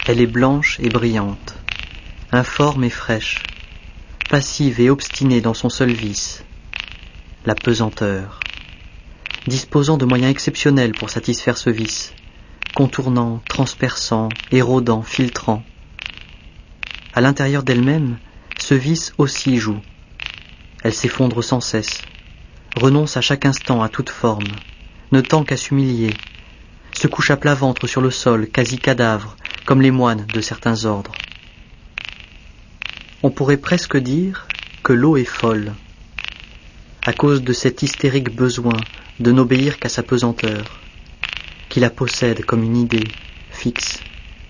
Elle est blanche et brillante, informe et fraîche, passive et obstinée dans son seul vice, la pesanteur, disposant de moyens exceptionnels pour satisfaire ce vice, contournant, transperçant, érodant, filtrant. À l'intérieur d'elle-même, ce vice aussi joue. Elle s'effondre sans cesse, renonce à chaque instant à toute forme, ne tend qu'à s'humilier, se couche à plat ventre sur le sol, quasi cadavre, comme les moines de certains ordres. On pourrait presque dire que l'eau est folle, à cause de cet hystérique besoin de n'obéir qu'à sa pesanteur, qui la possède comme une idée fixe.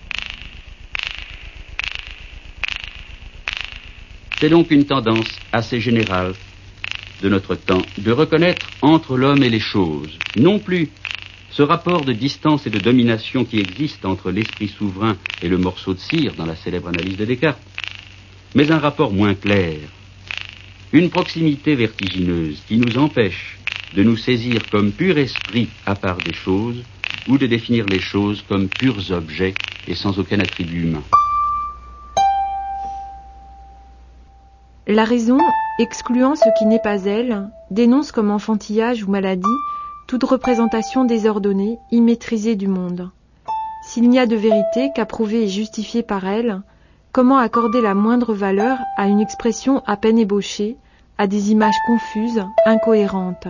C'est donc une tendance assez générale de notre temps de reconnaître entre l'homme et les choses, non plus ce rapport de distance et de domination qui existe entre l'esprit souverain et le morceau de cire dans la célèbre analyse de Descartes, mais un rapport moins clair, une proximité vertigineuse qui nous empêche de nous saisir comme pur esprit à part des choses ou de définir les choses comme purs objets et sans aucun attribut humain. La raison, excluant ce qui n'est pas elle, dénonce comme enfantillage ou maladie toute représentation désordonnée, immaîtrisée du monde. S'il n'y a de vérité qu'approuvée et justifiée par elle, comment accorder la moindre valeur à une expression à peine ébauchée, à des images confuses, incohérentes?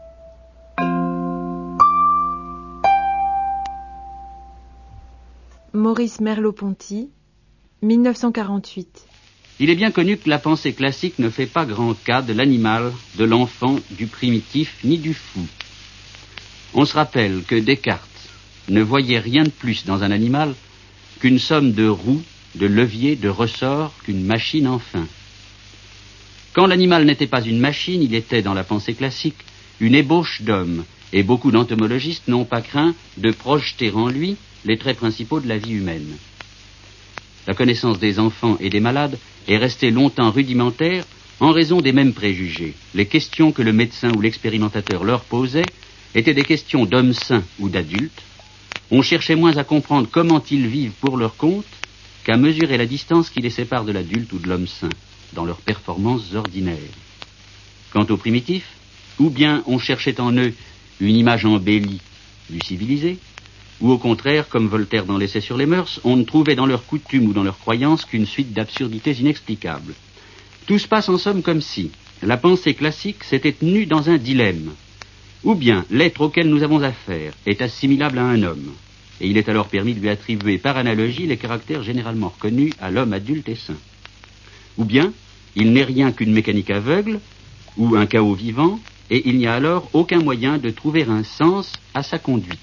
Maurice Merleau-Ponty, 1948. Il est bien connu que la pensée classique ne fait pas grand cas de l'animal, de l'enfant, du primitif, ni du fou. On se rappelle que Descartes ne voyait rien de plus dans un animal qu'une somme de roues, de leviers, de ressorts, qu'une machine enfin. Quand l'animal n'était pas une machine, il était, dans la pensée classique, une ébauche d'homme, et beaucoup d'entomologistes n'ont pas craint de projeter en lui les traits principaux de la vie humaine. La connaissance des enfants et des malades est restée longtemps rudimentaire en raison des mêmes préjugés. Les questions que le médecin ou l'expérimentateur leur posait étaient des questions d'hommes sains ou d'adultes. On cherchait moins à comprendre comment ils vivent pour leur compte qu'à mesurer la distance qui les sépare de l'adulte ou de l'homme sain dans leurs performances ordinaires. Quant aux primitifs, ou bien on cherchait en eux une image embellie du civilisé, ou au contraire, comme Voltaire dans l'Essai sur les mœurs, on ne trouvait dans leurs coutumes ou dans leurs croyances qu'une suite d'absurdités inexplicables. Tout se passe en somme comme si la pensée classique s'était tenue dans un dilemme. Ou bien l'être auquel nous avons affaire est assimilable à un homme, et il est alors permis de lui attribuer par analogie les caractères généralement reconnus à l'homme adulte et sain. Ou bien il n'est rien qu'une mécanique aveugle ou un chaos vivant, et il n'y a alors aucun moyen de trouver un sens à sa conduite.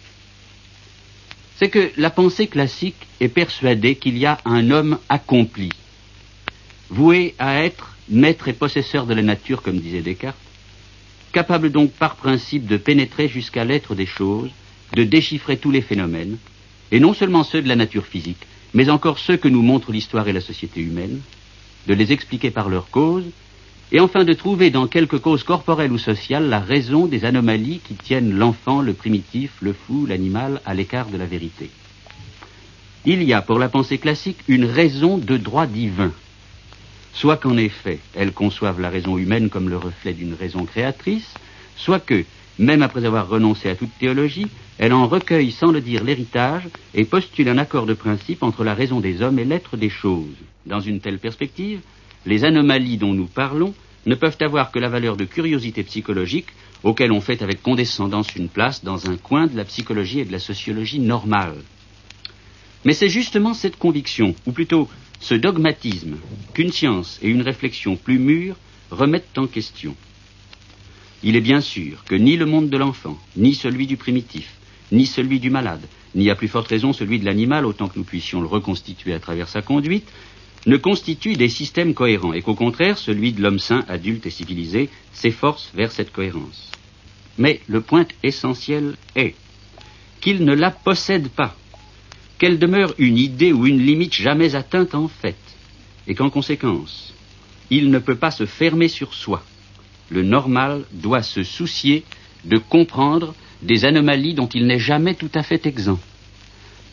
C'est que la pensée classique est persuadée qu'il y a un homme accompli, voué à être maître et possesseur de la nature, comme disait Descartes, capable donc par principe de pénétrer jusqu'à l'être des choses, de déchiffrer tous les phénomènes, et non seulement ceux de la nature physique, mais encore ceux que nous montrent l'histoire et la société humaine, de les expliquer par leurs causes, et enfin de trouver dans quelque cause corporelle ou sociale la raison des anomalies qui tiennent l'enfant, le primitif, le fou, l'animal à l'écart de la vérité. Il y a pour la pensée classique une raison de droit divin, soit qu'en effet elle conçoive la raison humaine comme le reflet d'une raison créatrice, soit que, même après avoir renoncé à toute théologie, elle en recueille sans le dire l'héritage et postule un accord de principe entre la raison des hommes et l'être des choses. Dans une telle perspective, les anomalies dont nous parlons ne peuvent avoir que la valeur de curiosité psychologique auquel on fait avec condescendance une place dans un coin de la psychologie et de la sociologie normale. Mais c'est justement cette conviction, ou plutôt ce dogmatisme, qu'une science et une réflexion plus mûres remettent en question. Il est bien sûr que ni le monde de l'enfant, ni celui du primitif, ni celui du malade, ni à plus forte raison celui de l'animal, autant que nous puissions le reconstituer à travers sa conduite, ne constituent des systèmes cohérents, et qu'au contraire, celui de l'homme sain, adulte et civilisé, s'efforce vers cette cohérence. Mais le point essentiel est qu'il ne la possède pas, qu'elle demeure une idée ou une limite jamais atteinte en fait, et qu'en conséquence, il ne peut pas se fermer sur soi. Le normal doit se soucier de comprendre des anomalies dont il n'est jamais tout à fait exempt.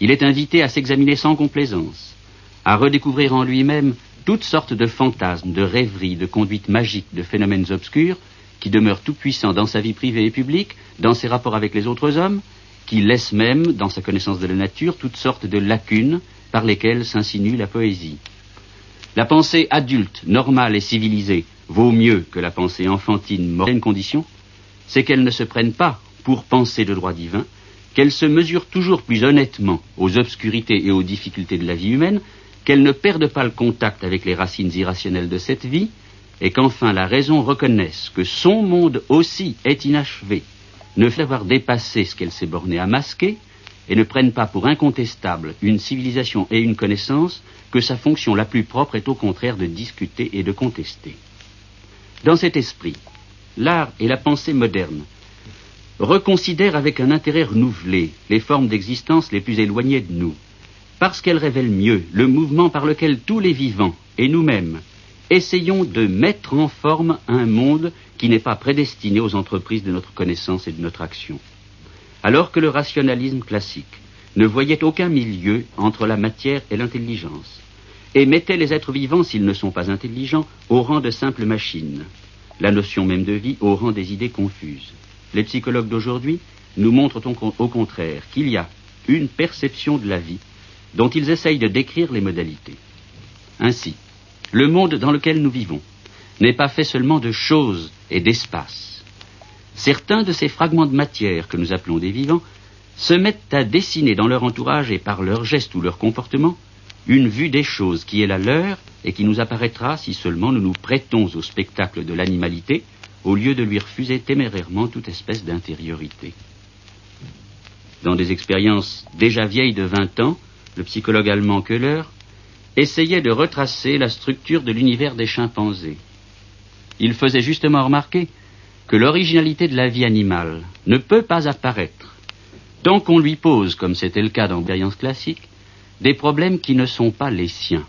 il est invité à s'examiner sans complaisance, à redécouvrir en lui-même toutes sortes de fantasmes, de rêveries, de conduites magiques, de phénomènes obscurs, qui demeurent tout-puissants dans sa vie privée et publique, dans ses rapports avec les autres hommes, qui laissent même, dans sa connaissance de la nature, toutes sortes de lacunes par lesquelles s'insinue la poésie. La pensée adulte, normale et civilisée vaut mieux que la pensée enfantine, morale. Une condition, c'est qu'elle ne se prenne pas pour penser de droit divin, qu'elle se mesure toujours plus honnêtement aux obscurités et aux difficultés de la vie humaine, qu'elle ne perde pas le contact avec les racines irrationnelles de cette vie, et qu'enfin la raison reconnaisse que son monde aussi est inachevé, ne fait avoir dépassé ce qu'elle s'est bornée à masquer, et ne prenne pas pour incontestable une civilisation et une connaissance que sa fonction la plus propre est au contraire de discuter et de contester. Dans cet esprit, l'art et la pensée moderne reconsidèrent avec un intérêt renouvelé les formes d'existence les plus éloignées de nous, parce qu'elles révèlent mieux le mouvement par lequel tous les vivants, et nous-mêmes, essayons de mettre en forme un monde qui n'est pas prédestiné aux entreprises de notre connaissance et de notre action. Alors que le rationalisme classique ne voyait aucun milieu entre la matière et l'intelligence, et mettait les êtres vivants, s'ils ne sont pas intelligents, au rang de simples machines, la notion même de vie au rang des idées confuses. Les psychologues d'aujourd'hui nous montrent au contraire qu'il y a une perception de la vie dont ils essayent de décrire les modalités. Ainsi, le monde dans lequel nous vivons n'est pas fait seulement de choses et d'espace. Certains de ces fragments de matière que nous appelons des vivants se mettent à dessiner dans leur entourage et par leurs gestes ou leur comportement une vue des choses qui est la leur et qui nous apparaîtra si seulement nous nous prêtons au spectacle de l'animalité au lieu de lui refuser témérairement toute espèce d'intériorité. Dans des expériences déjà vieilles de 20 ans, le psychologue allemand Köhler essayait de retracer la structure de l'univers des chimpanzés. Il faisait justement remarquer que l'originalité de la vie animale ne peut pas apparaître tant qu'on lui pose, comme c'était le cas dans l'expérience classique, des problèmes qui ne sont pas les siens.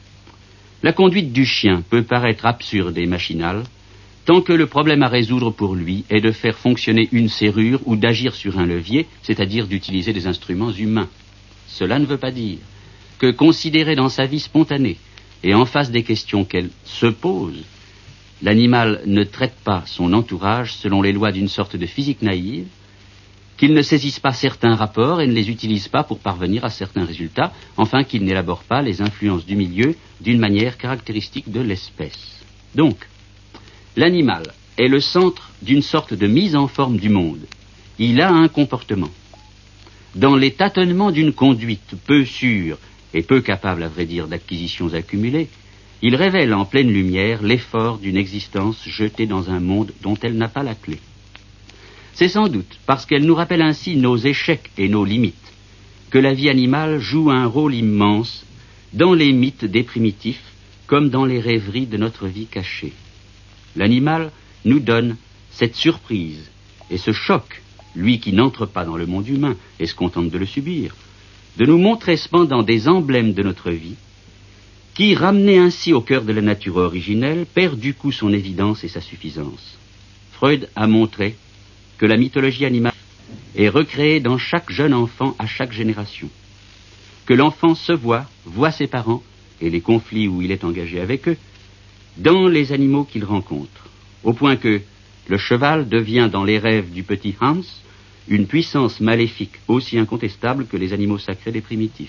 La conduite du chien peut paraître absurde et machinale tant que le problème à résoudre pour lui est de faire fonctionner une serrure ou d'agir sur un levier, c'est-à-dire d'utiliser des instruments humains. Cela ne veut pas dire que, considéré dans sa vie spontanée et en face des questions qu'elle se pose, l'animal ne traite pas son entourage selon les lois d'une sorte de physique naïve, qu'il ne saisisse pas certains rapports et ne les utilise pas pour parvenir à certains résultats, enfin qu'il n'élabore pas les influences du milieu d'une manière caractéristique de l'espèce. Donc, l'animal est le centre d'une sorte de mise en forme du monde. Il a un comportement. Dans les tâtonnements d'une conduite peu sûre et peu capable, à vrai dire, d'acquisitions accumulées, il révèle en pleine lumière l'effort d'une existence jetée dans un monde dont elle n'a pas la clé. C'est sans doute parce qu'elle nous rappelle ainsi nos échecs et nos limites que la vie animale joue un rôle immense dans les mythes des primitifs comme dans les rêveries de notre vie cachée. L'animal nous donne cette surprise et ce choc, lui qui n'entre pas dans le monde humain et se contente de le subir, de nous montrer cependant des emblèmes de notre vie qui, ramenés ainsi au cœur de la nature originelle, perd du coup son évidence et sa suffisance. Freud a montré que la mythologie animale est recréée dans chaque jeune enfant à chaque génération, que l'enfant se voit ses parents et les conflits où il est engagé avec eux, dans les animaux qu'il rencontre, au point que le cheval devient dans les rêves du petit Hans une puissance maléfique aussi incontestable que les animaux sacrés des primitifs.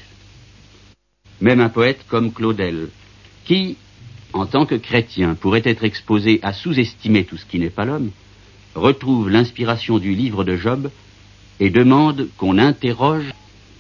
Même un poète comme Claudel, qui, en tant que chrétien, pourrait être exposé à sous-estimer tout ce qui n'est pas l'homme, retrouve l'inspiration du livre de Job et demande qu'on interroge.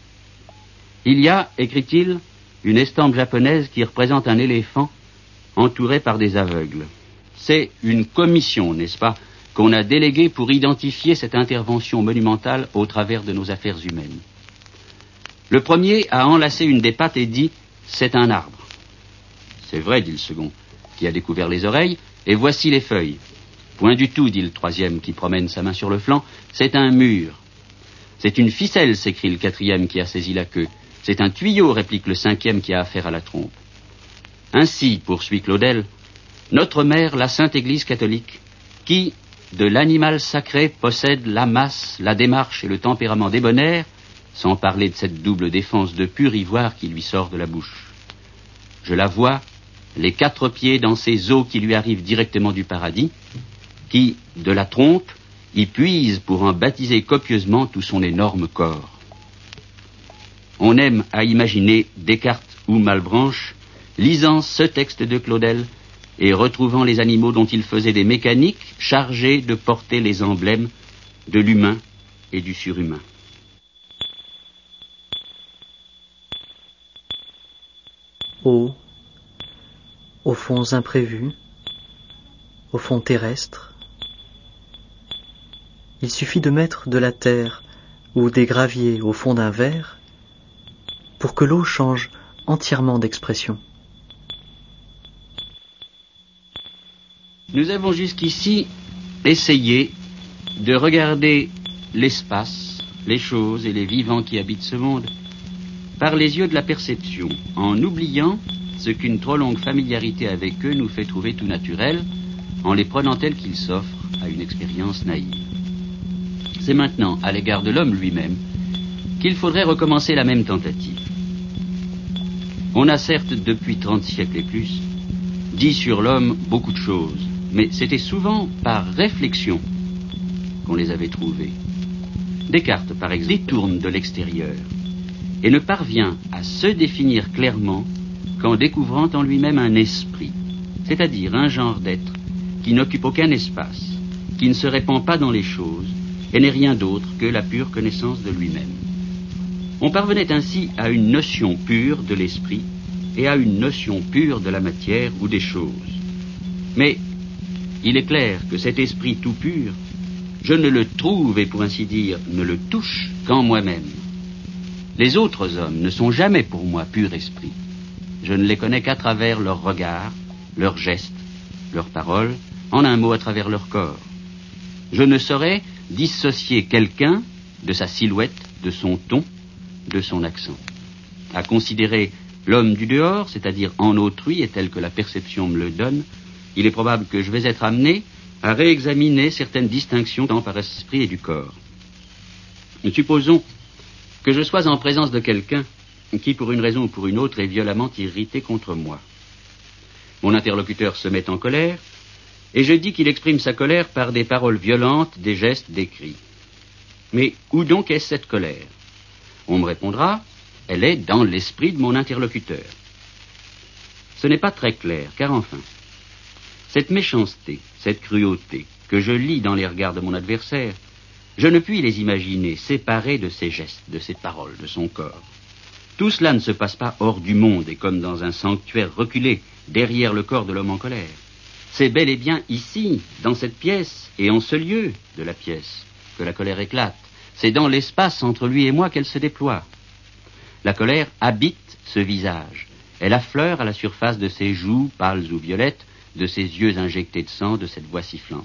Il y a, écrit-il, une estampe japonaise qui représente un éléphant entouré par des aveugles. C'est une commission, n'est-ce pas, qu'on a déléguée pour identifier cette intervention monumentale au travers de nos affaires humaines. Le premier a enlacé une des pattes et dit « c'est un arbre ». C'est vrai, dit le second, qui a découvert les oreilles, et voici les feuilles. Point du tout, dit le troisième, qui promène sa main sur le flanc, c'est un mur. C'est une ficelle, s'écrie le quatrième qui a saisi la queue. C'est un tuyau, réplique le cinquième qui a affaire à la trompe. Ainsi, poursuit Claudel, notre mère, la Sainte Église catholique, qui, de l'animal sacré, possède la masse, la démarche et le tempérament débonnaire, sans parler de cette double défense de pur ivoire qui lui sort de la bouche. Je la vois, les 4 pieds dans ces eaux qui lui arrivent directement du paradis, qui, de la trompe, y puise pour en baptiser copieusement tout son énorme corps. On aime à imaginer Descartes ou Malebranche lisant ce texte de Claudel et retrouvant les animaux dont il faisait des mécaniques chargés de porter les emblèmes de l'humain et du surhumain. Aux fonds imprévus, aux fonds terrestres, il suffit de mettre de la terre ou des graviers au fond d'un verre pour que l'eau change entièrement d'expression. Nous avons jusqu'ici essayé de regarder l'espace, les choses et les vivants qui habitent ce monde par les yeux de la perception, en oubliant ce qu'une trop longue familiarité avec eux nous fait trouver tout naturel, en les prenant tels qu'ils s'offrent à une expérience naïve. C'est maintenant, à l'égard de l'homme lui-même, qu'il faudrait recommencer la même tentative. On a certes, depuis 30 siècles et plus, dit sur l'homme beaucoup de choses, mais c'était souvent par réflexion qu'on les avait trouvées. Descartes, par exemple, détourne de l'extérieur et ne parvient à se définir clairement qu'en découvrant en lui-même un esprit, c'est-à-dire un genre d'être qui n'occupe aucun espace, qui ne se répand pas dans les choses et n'est rien d'autre que la pure connaissance de lui-même. On parvenait ainsi à une notion pure de l'esprit et à une notion pure de la matière ou des choses. Mais il est clair que cet esprit tout pur, je ne le trouve et pour ainsi dire ne le touche qu'en moi-même. Les autres hommes ne sont jamais pour moi pur esprit. Je ne les connais qu'à travers leurs regards, leurs gestes, leurs paroles, en un mot à travers leur corps. Je ne saurais dissocier quelqu'un de sa silhouette, de son ton, de son accent. À considérer l'homme du dehors, c'est-à-dire en autrui et tel que la perception me le donne, il est probable que je vais être amené à réexaminer certaines distinctions tant par esprit et du corps. Supposons que je sois en présence de quelqu'un qui, pour une raison ou pour une autre, est violemment irrité contre moi. Mon interlocuteur se met en colère, et je dis qu'il exprime sa colère par des paroles violentes, des gestes, des cris. Mais où donc est cette colère? On me répondra, elle est dans l'esprit de mon interlocuteur. Ce n'est pas très clair, car enfin, cette méchanceté, cette cruauté que je lis dans les regards de mon adversaire, je ne puis les imaginer séparés de ses gestes, de ses paroles, de son corps. Tout cela ne se passe pas hors du monde et comme dans un sanctuaire reculé derrière le corps de l'homme en colère. C'est bel et bien ici, dans cette pièce et en ce lieu de la pièce, que la colère éclate. C'est dans l'espace entre lui et moi qu'elle se déploie. La colère habite ce visage. Elle affleure à la surface de ses joues pâles ou violettes, de ses yeux injectés de sang, de cette voix sifflante.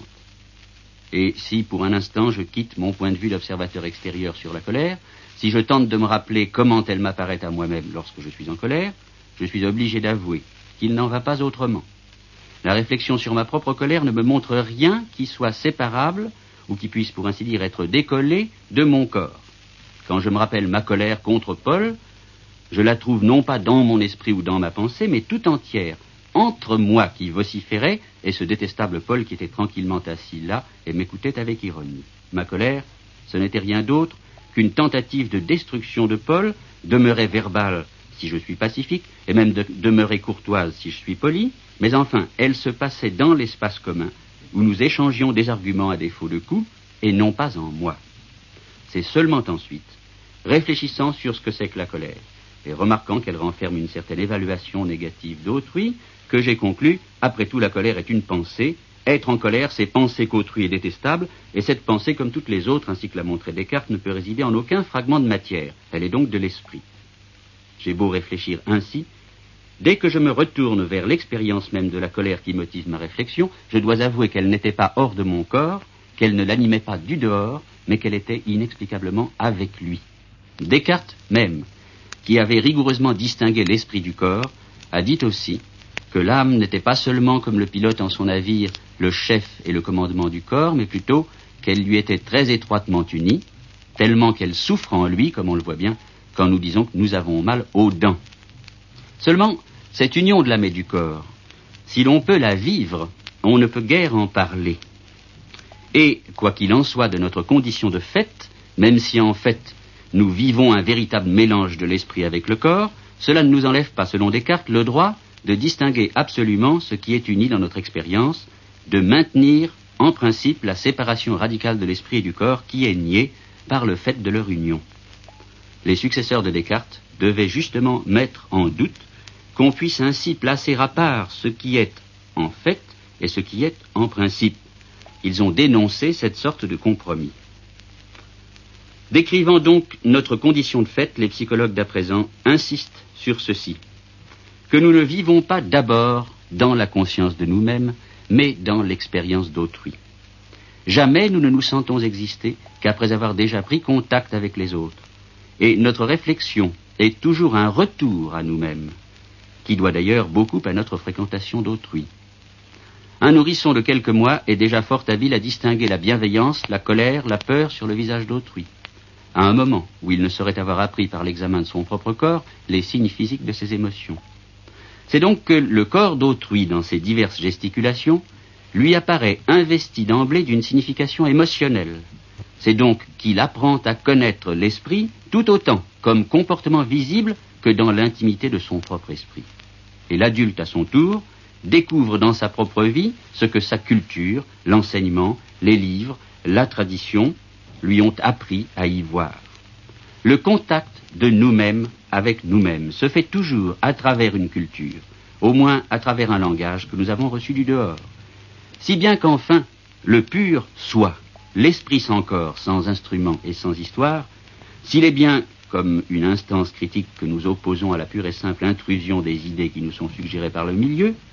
Et si, pour un instant, je quitte mon point de vue d'observateur extérieur sur la colère, si je tente de me rappeler comment elle m'apparaît à moi-même lorsque je suis en colère, je suis obligé d'avouer qu'il n'en va pas autrement. La réflexion sur ma propre colère ne me montre rien qui soit séparable ou qui puisse, pour ainsi dire, être décollé de mon corps. Quand je me rappelle ma colère contre Paul, je la trouve non pas dans mon esprit ou dans ma pensée, mais tout entière, entre moi qui vociférais et ce détestable Paul qui était tranquillement assis là et m'écoutait avec ironie. Ma colère, ce n'était rien d'autre qu'une tentative de destruction de Paul, demeurée verbale si je suis pacifique, et même demeurée courtoise si je suis poli, mais enfin, elle se passait dans l'espace commun, où nous échangions des arguments à défaut de coup, et non pas en moi. C'est seulement ensuite, réfléchissant sur ce que c'est que la colère, et remarquant qu'elle renferme une certaine évaluation négative d'autrui, que j'ai conclu, après tout la colère est une pensée, être en colère c'est penser qu'autrui est détestable, et cette pensée, comme toutes les autres, ainsi que l'a montré Descartes, ne peut résider en aucun fragment de matière, elle est donc de l'esprit. J'ai beau réfléchir ainsi, dès que je me retourne vers l'expérience même de la colère qui motive ma réflexion, je dois avouer qu'elle n'était pas hors de mon corps, qu'elle ne l'animait pas du dehors, mais qu'elle était inexplicablement avec lui. Descartes même, qui avait rigoureusement distingué l'esprit du corps, a dit aussi que l'âme n'était pas seulement comme le pilote en son navire, le chef et le commandement du corps, mais plutôt qu'elle lui était très étroitement unie, tellement qu'elle souffre en lui, comme on le voit bien, quand nous disons que nous avons mal aux dents. Seulement, cette union de l'âme et du corps, si l'on peut la vivre, on ne peut guère en parler. Et, quoi qu'il en soit de notre condition de fait, même si en fait nous vivons un véritable mélange de l'esprit avec le corps, cela ne nous enlève pas, selon Descartes, le droit de distinguer absolument ce qui est uni dans notre expérience, de maintenir en principe la séparation radicale de l'esprit et du corps qui est niée par le fait de leur union. Les successeurs de Descartes devaient justement mettre en doute qu'on puisse ainsi placer à part ce qui est en fait et ce qui est en principe. Ils ont dénoncé cette sorte de compromis. Décrivant donc notre condition de fait, les psychologues d'à présent insistent sur ceci, que nous ne vivons pas d'abord dans la conscience de nous-mêmes, mais dans l'expérience d'autrui. Jamais nous ne nous sentons exister qu'après avoir déjà pris contact avec les autres. Et notre réflexion est toujours un retour à nous-mêmes, qui doit d'ailleurs beaucoup à notre fréquentation d'autrui. Un nourrisson de quelques mois est déjà fort habile à distinguer la bienveillance, la colère, la peur sur le visage d'autrui, à un moment où il ne saurait avoir appris par l'examen de son propre corps les signes physiques de ses émotions. C'est donc que le corps d'autrui, dans ses diverses gesticulations, lui apparaît investi d'emblée d'une signification émotionnelle. C'est donc qu'il apprend à connaître l'esprit tout autant comme comportement visible que dans l'intimité de son propre esprit. Et l'adulte, à son tour, découvre dans sa propre vie ce que sa culture, l'enseignement, les livres, la tradition lui ont appris à y voir. Le contact de nous-mêmes avec nous-mêmes se fait toujours à travers une culture, au moins à travers un langage que nous avons reçu du dehors. Si bien qu'enfin, le pur soi, l'esprit sans corps, sans instrument et sans histoire, s'il est bien comme une instance critique que nous opposons à la pure et simple intrusion des idées qui nous sont suggérées par le milieu,